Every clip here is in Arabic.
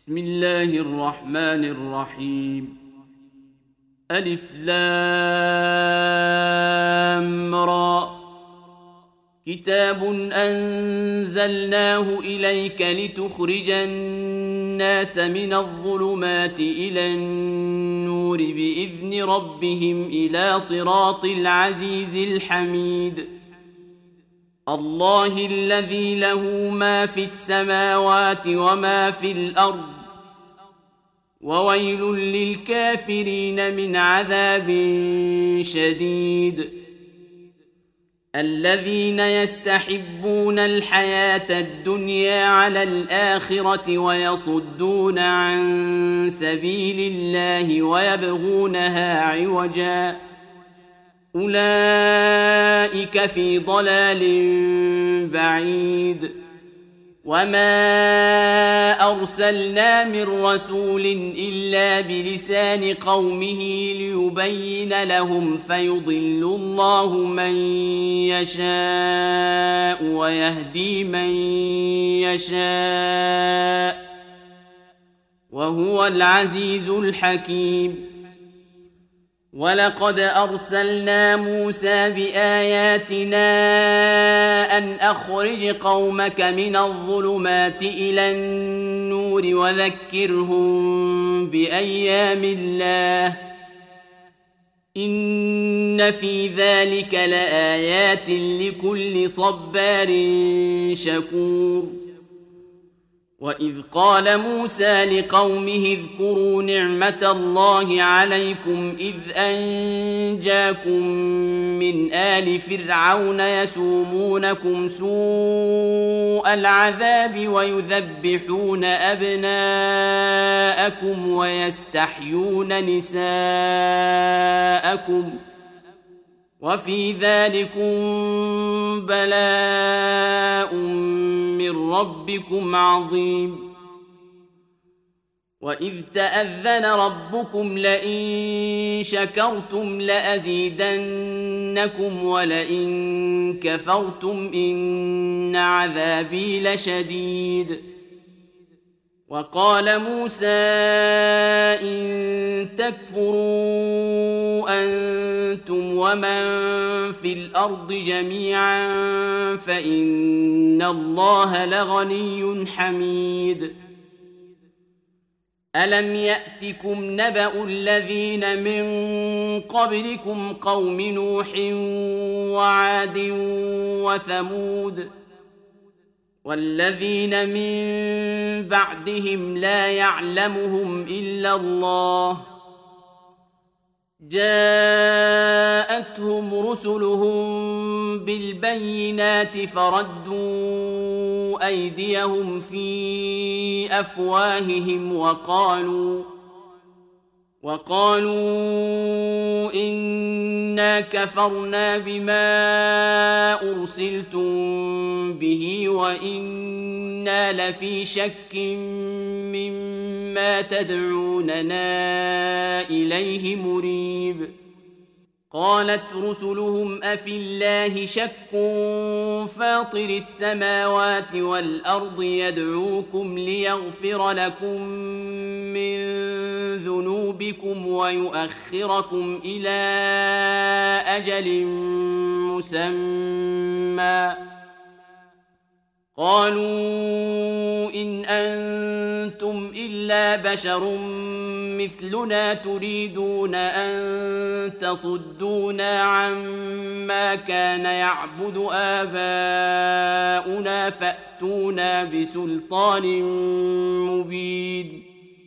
بسم الله الرحمن الرحيم. ألف لام را. كتاب أنزلناه إليك لتخرج الناس من الظلمات إلى النور بإذن ربهم إلى صراط العزيز الحميد. الله الذي له ما في السماوات وما في الأرض، وويل للكافرين من عذاب شديد. الذين يستحبون الحياة الدنيا على الآخرة ويصدون عن سبيل الله ويبغونها عوجا، أولئك في ضلال بعيد. وما أرسلنا من رسول إلا بلسان قومه ليبين لهم، فيضل الله من يشاء ويهدي من يشاء، وهو العزيز الحكيم. ولقد أرسلنا موسى بآياتنا أن أخرج قومك من الظلمات إلى النور وذكرهم بأيام الله، إن في ذلك لآيات لكل صبار شكور. وإذ قال موسى لقومه اذكروا نعمة الله عليكم إذ أنجاكم من آل فرعون يسومونكم سوء العذاب ويذبحون أبناءكم ويستحيون نساءكم، وفي ذلكم بلاء من ربكم عظيم. وإذ تأذن ربكم لئن شكرتم لأزيدنكم ولئن كفرتم إن عذابي لشديد. وقال موسى إن تكفروا أنتم ومن في الأرض جميعا فإن الله لغني حميد. ألم يأتكم نبأ الذين من قبلكم قوم نوح وعاد وثمود والذين من بعدهم لا يعلمهم إلا الله، جاءتهم رسلهم بالبينات فردوا أيديهم في أفواههم وقالوا إنا كفرنا بما أرسلتم به وإنا لفي شك مما تدعوننا إليه مريب. قالت رسلهم أفي الله شك فاطر السماوات والأرض يدعوكم ليغفر لكم من ذنوبكم ويؤخركم إلى أجل مسمى. قالوا إن أنتم إلا بشر مثلنا تريدون أن تصدونا عما كان يعبد آباؤنا فأتونا بسلطان مبين.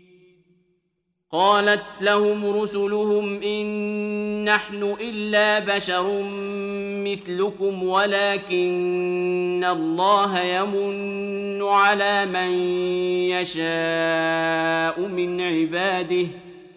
قالت لهم رسلهم إن نحن إلا بشر مثلكم ولكن الله يمن على من يشاء من عباده،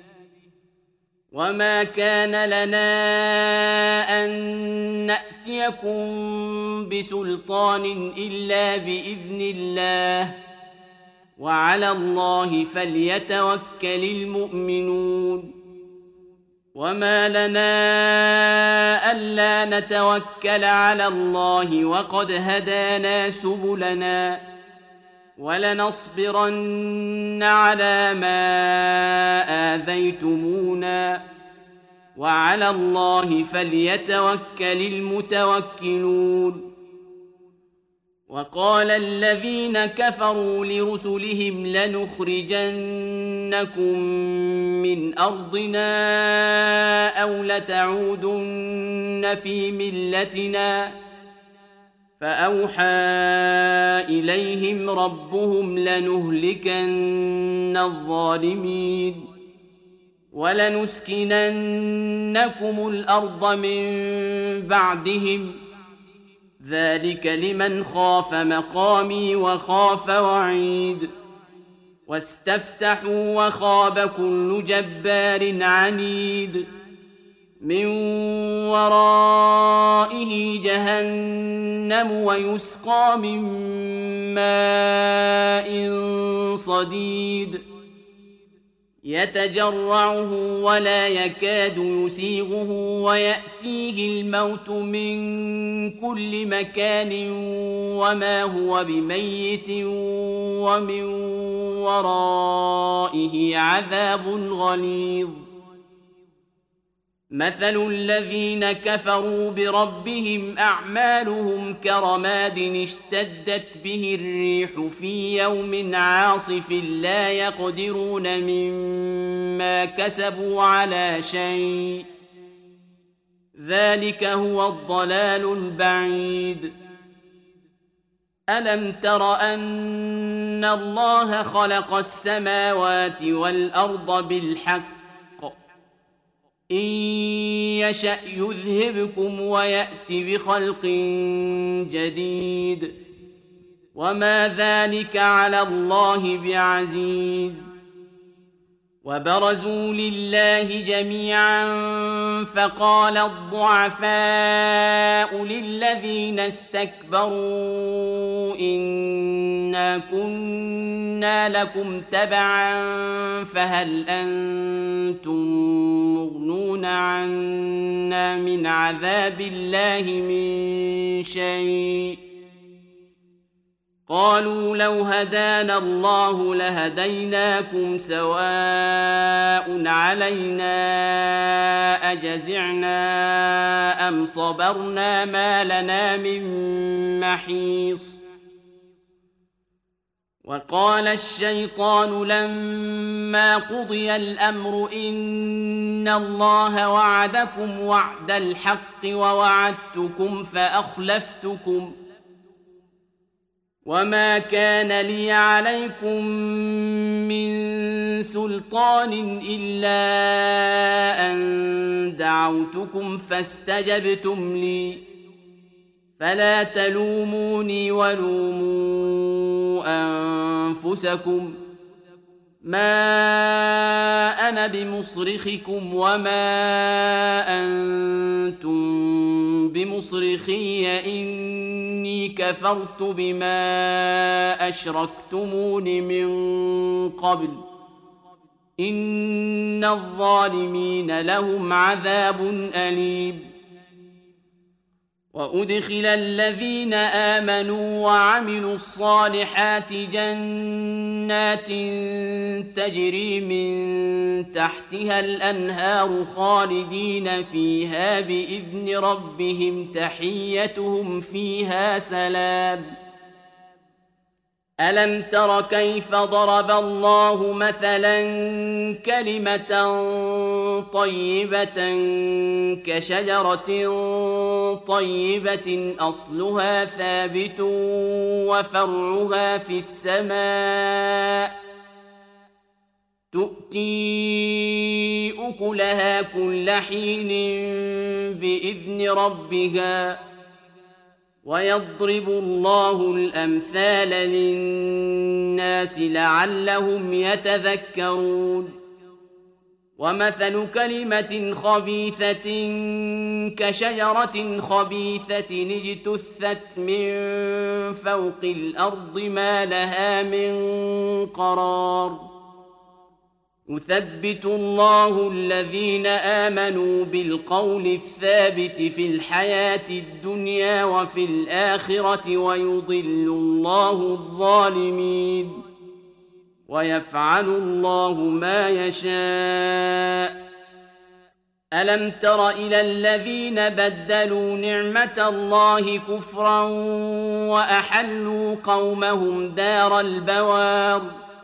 وما كان لنا أن نأتيكم بسلطان إلا بإذن الله، وعلى الله فليتوكل المؤمنون. وما لنا ألا نتوكل على الله وقد هدانا سبلنا ولنصبرن على ما آذيتمونا وعلى الله فليتوكل المتوكلون. وقال الذين كفروا لرسلهم لنخرجنكم من أرضنا أو لتعودن في ملتنا فأوحى إليهم ربهم لنهلكن الظالمين ولنسكننكم الأرض من بعدهم ذلك لمن خاف مقامي وخاف وعيد. واستفتحوا وخاب كل جبار عنيد من ورائه جهنم ويسقى من ماء صديد يتجرعه ولا يكاد يسيغه ويأتيه الموت من كل مكان وما هو بميت ومن ورائه عذاب غليظ. مثل الذين كفروا بربهم أعمالهم كرماد اشتدت به الريح في يوم عاصف لا يقدرون مما كسبوا على شيء ذلك هو الضلال البعيد. ألم تر أن الله خلق السماوات والأرض بالحق إن يشأ يذهبكم ويأت بخلق جديد وما ذلك على الله بعزيز. وبرزوا لله جميعا فقال الضعفاء للذين استكبروا إنا كنا لكم تبعا فهل أنتم مغنون عنا من عذاب الله من شيء قالوا لو هدانا الله لهديناكم سواء علينا أجزعنا أم صبرنا ما لنا من محيص. وقال الشيطان لما قضي الأمر إن الله وعدكم وعد الحق ووعدتكم فأخلفتكم وما كان لي عليكم من سلطان إلا أن دعوتكم فاستجبتم لي فلا تلوموني ولوموا أنفسكم ما أنا بمصرخكم وما أنتم بمصرخي إني كفرت بما أشركتمون من قبل إن الظالمين لهم عذاب أليم. وأدخل الذين آمنوا وعملوا الصالحات جنات تجري من تحتها الأنهار خالدين فيها بإذن ربهم تحيتهم فيها سلام. ألم تر كيف ضرب الله مثلا كلمة طيبة كشجرة طيبة أصلها ثابت وفرعها في السماء تؤتي أكلها كل حين بإذن ربها ويضرب الله الأمثال للناس لعلهم يتذكرون. ومثل كلمة خبيثة كشجرة خبيثة اجتثت من فوق الأرض ما لها من قرار. يثبت الله الذين آمنوا بالقول الثابت في الحياة الدنيا وفي الآخرة ويضل الله الظالمين ويفعل الله ما يشاء. ألم تر إلى الذين بدلوا نعمة الله كفرا وأحلوا قومهم دار البوار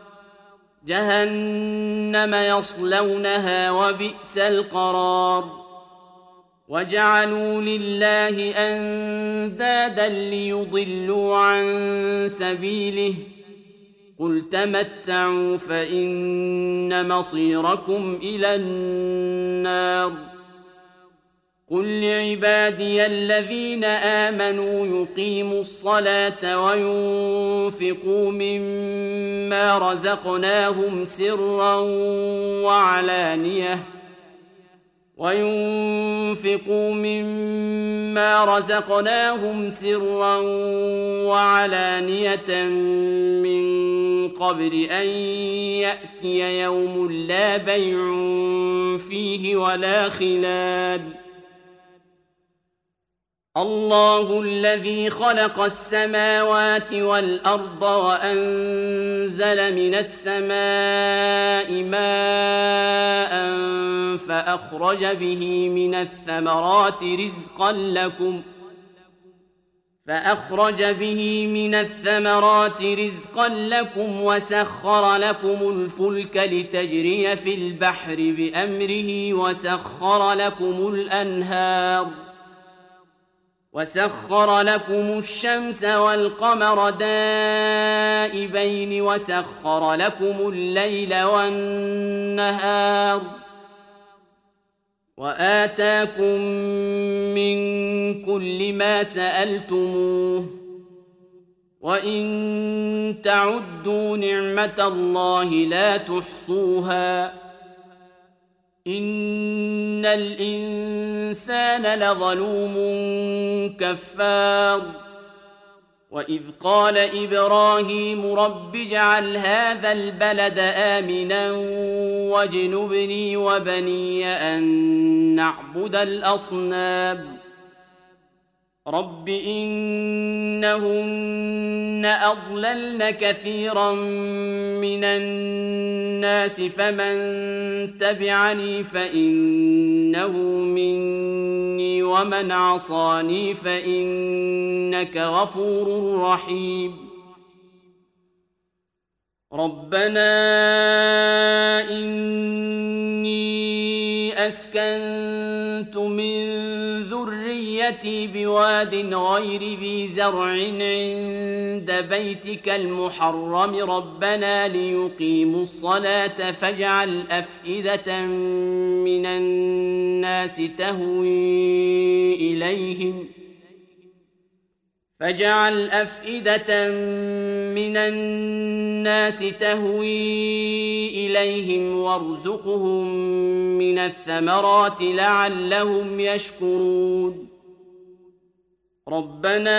جهنم يصلونها وبئس القرار وجعلوا لله أندادا ليضلوا عن سبيله قل تمتعوا فإن مصيركم إلى النار قل لعبادي الذين آمنوا يقيموا الصلاة وينفقوا مما رزقناهم سرا وعلانية من قبل أن يأتي يوم لا بيع فيه ولا خلال الله الذي خلق السماوات والأرض وأنزل من السماء ماء فأخرج به من الثمرات رزقا لكم وسخر لكم الفلك لتجري في البحر بأمره وسخر لكم الشمس والقمر دائبين وسخر لكم الليل والنهار وآتاكم من كل ما سألتموه وإن تعدوا نعمة الله لا تحصوها إن الإنسان لظلوم كفار وإذ قال إبراهيم رب اجعل هذا البلد آمنا واجنبني وبني أن نعبد الأصنام رب إنهن أضللن كثيرا من الناس فمن تبعني فإنه مني ومن عصاني فإنك غفور رحيم ربنا إني أسكنت من ذريتي بواد غير ذي زرع عند بيتك المحرم ربنا ليقيموا الصلاة فاجعل أفئدة من الناس تهوي إليهم وارزقهم من الثمرات لعلهم يشكرون ربنا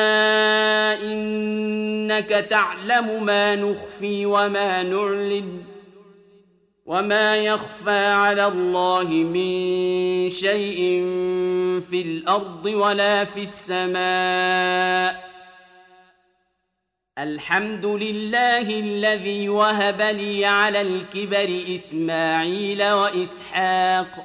إنك تعلم ما نخفي وما نعلن وما يخفى على الله من شيء في الأرض ولا في السماء الحمد لله الذي وهب لي على الكبر إسماعيل وإسحاق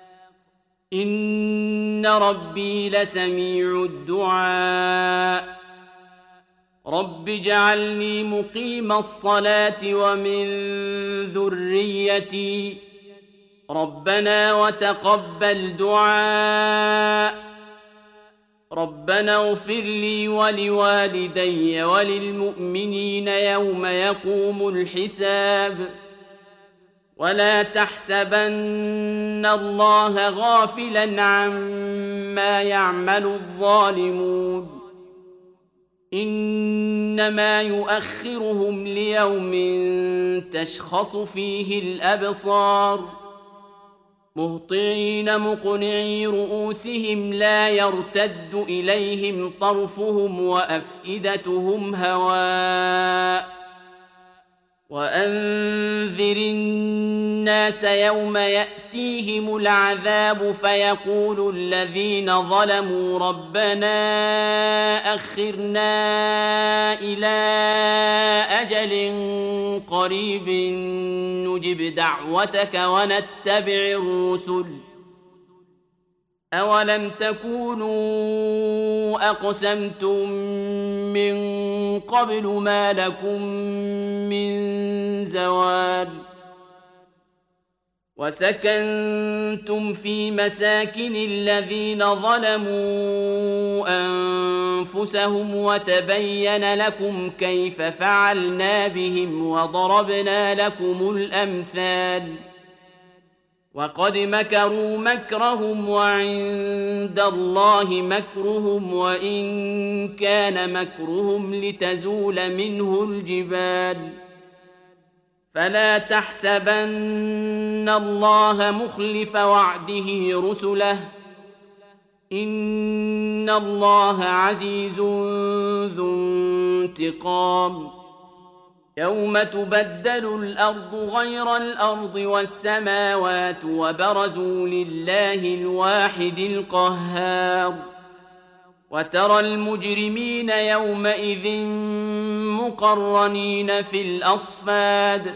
إن ربي لسميع الدعاء رب اجعلني مقيم الصلاة ومن ذريتي ربنا وتقبل دعاء ربنا اغفر لي ولوالدي وللمؤمنين يوم يقوم الحساب ولا تحسبن الله غافلا عما يعمل الظالمون إنما يؤخرهم ليوم تشخص فيه الأبصار مهطعين مقنعي رؤوسهم لا يرتد إليهم طرفهم وأفئدتهم هواء وأنذر الناس يوم يأتيهم العذاب فيقول الذين ظلموا ربنا أخرنا إلى أجل قريب نجب دعوتك ونتبع الرسل أولم تكونوا أقسمتم من قبل ما لكم من زوال وسكنتم في مساكن الذين ظلموا أنفسهم وتبين لكم كيف فعلنا بهم وضربنا لكم الأمثال وقد مكروا مكرهم وعند الله مكرهم وإن كان مكرهم لتزول منه الجبال فلا تحسبن الله مخلف وعده رسله إن الله عزيز ذو انتقام يوم تبدل الأرض غير الأرض والسماوات وبرزوا لله الواحد القهار وترى المجرمين يومئذ مقرنين في الأصفاد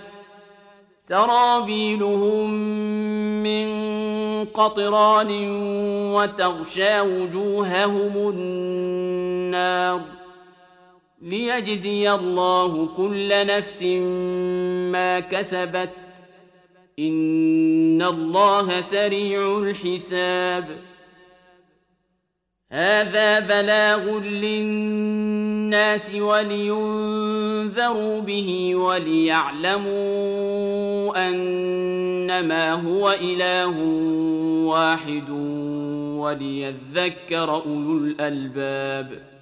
سرابيلهم من قطران وتغشى وجوههم النار ليجزي الله كل نفس ما كسبت إن الله سريع الحساب هذا بلاغ للناس ولينذروا به وليعلموا أنما هو إله واحد وليذكر أولو الألباب